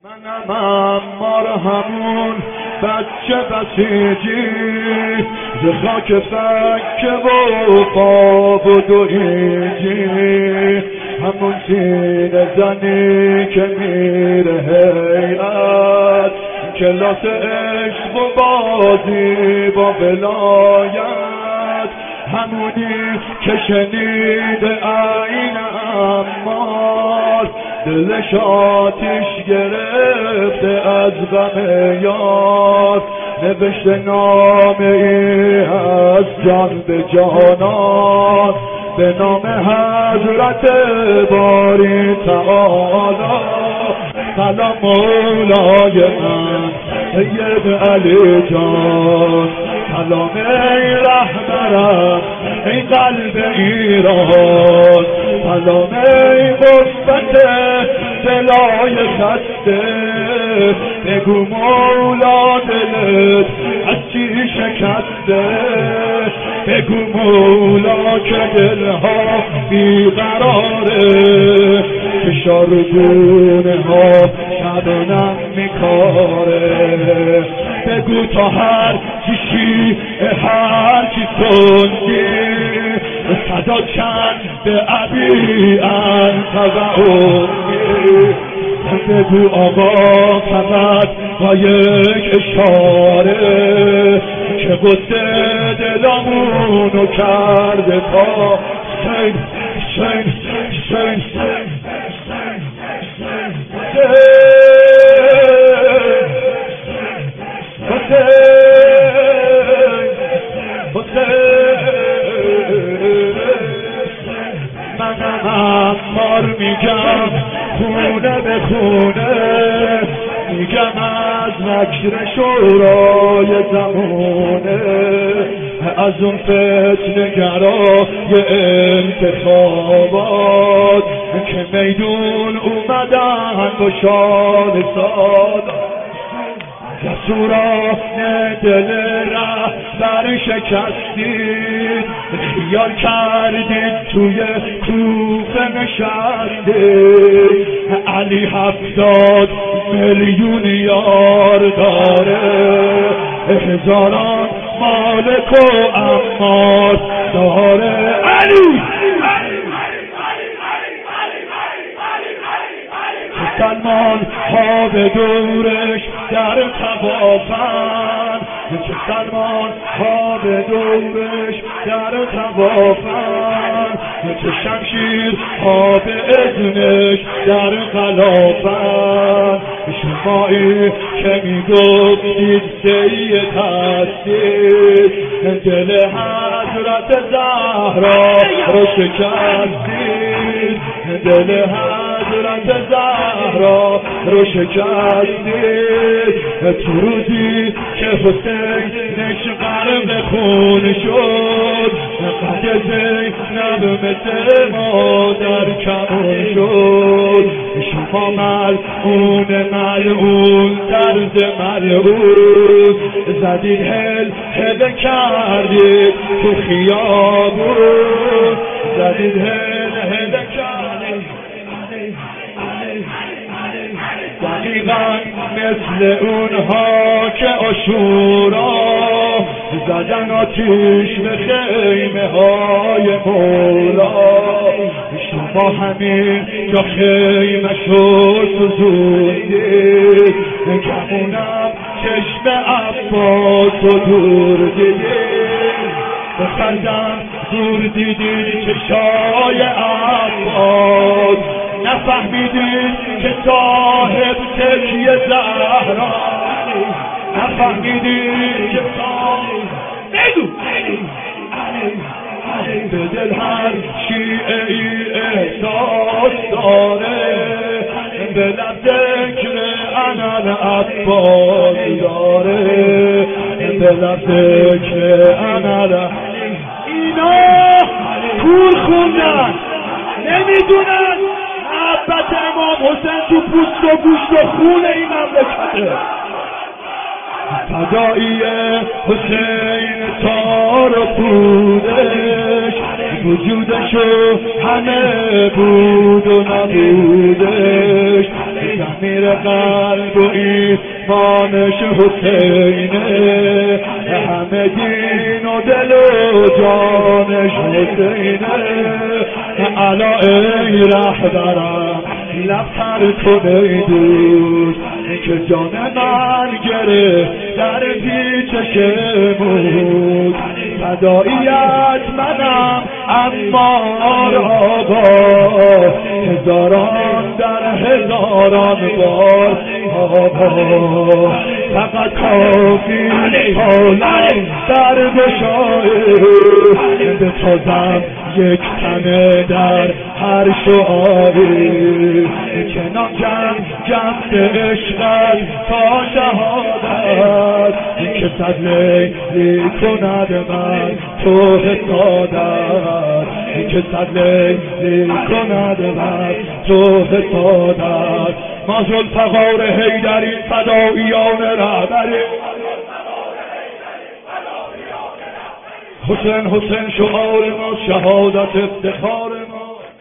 منم امار همون بچه بسیجی ز خاک فکه و خواب و دویجی، همون سینه زنی که میره هیئت کلاس عشق و بازی با ولایت، همونی که شنیده عین امار دلش آتیش گرفته از غم یار، نوشته نامه ای از جان به جانان به نام حضرت باری تعالی. سلام مولای من سید علی جان، سلام ای رهبرم ای قلب ایران، سلام ای قوت دلای خسته، بگو مولا دلت از چی شکسته، بگو مولا که دلها بیقراره، فشار گونه ها شبنم میکاره، بگو تا هر چی هر چی سنگی صدا چند به ابی انت و امی، بگو آقا فقط با یک اشاره که غصه دلمونو کرده تا حسین حسین حسین منم امار میگم خونه به خونه، میگم از مکر شورای زمونه، از اون فتنه‌گرای انتخابات که میدون اومدن با شان سادات، جسوران دل رهبر شکستید، خیال کردید توی کوفه نشستید، علی 70 میلیون یار داره، هزاران مالک و امار داره. علی سلمان ها به دورش در توافن، چه سلمان ها به دورش در توافن، چه شمشیر ها به اذنش در غلافن، شمایی که میگفتید سید هستید دل حضرت زهرا رو شکستید، دل حضرت زهرا رو شکستید، تو روزی که حسینش غرق خون شد، قد زینب مثل مادر کمون شد، شما ملعون طرز ملعون زدید هل کردید تو خیابون، زدید هل کردید دقیقا مثل اونها که عاشورا زدن آتیش به خیمه های مولا، شما همین جا خیمه شد سوزوندید، کمونم چشم عباس و دور دیدید، به خندم دور دیدید چشای عباس، نفهمیدید که صاحب تکیه زهرا، نفهمیدید که صاحب بگو به دل هر شیعه ای احساس داره، به لب ذکر انر عباس داره، به لب ذکر انر. اینا کور خوندن نمیدونن محبت امام حسین تو پوست و گوشت و خون این مملکته. فدایی حسین تار و پودش، وجودشو همه بود و نبودش، زمیر قلب و ایمانش حسینه، همه دین و دل و جانش حسینه. علا ای رهبرم لبتر کن ای دوست که جان من گره در پیچش موت. فداییت منم امار آقا، هزاران در هزاران بار آقا. فقط کافی حالم در بشایه بتازم یک تنه در هر شعاری، کنار جمع عشقت تا شهادت، که صد لیلی کند من تو حسادت، که صد لیلی کند من تو حسادت. ما ذوالفقار حیدری فداییان رهبری، حسین حسین شعار ما شهادت افتخار.